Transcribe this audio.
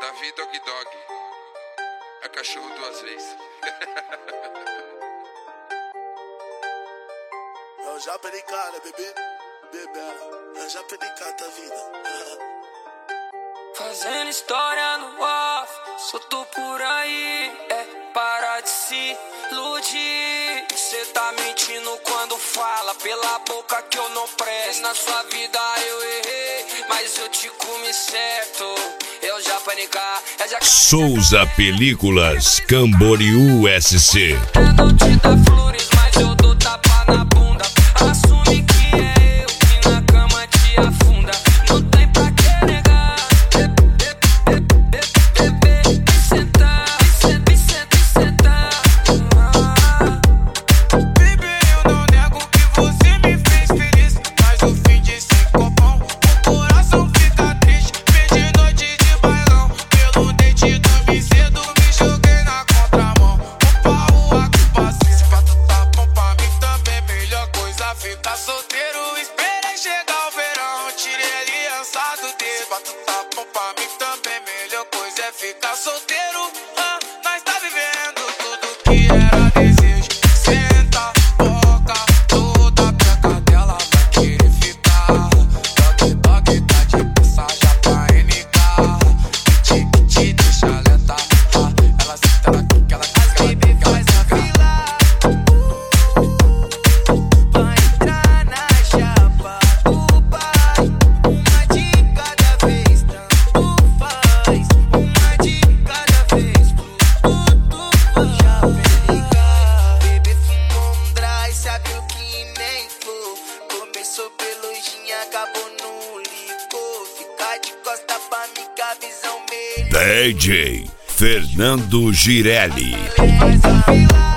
Davi Dog Dog. É cachorro duas vezes. Eu já perdi cara, bebê. Eu já perdi cara da vida. Fazendo história no off, solto por aí, para de se iludir. Cê tá mentindo quando fala pela boca que eu não presto. Na sua vida eu errei, mas eu te comi certo. Eu já panicar, Souza Películas, Camboriú SC. Eu não te dá flores, mas eu dou tapa na bunda. Assume que é eu que na cama te afunda. Não tem pra que negar. Ficar solteiro, esperei chegar o verão. Tirei aliança do dedo. Pra tu tá bom pra mim também. Melhor coisa é ficar solteiro. Nós tá vivendo tudo que era desejo. Senta, boca, toda a branca dela vai querer ficar. Dog Dog tá de passagem pra NK. Te deixa lenta. Ela senta na que ela quer. Baby faz a fila. Acabou no licor. Ficar de costa pra mim com a visão melhor. DJ Fernando Girelli. Faz a fila.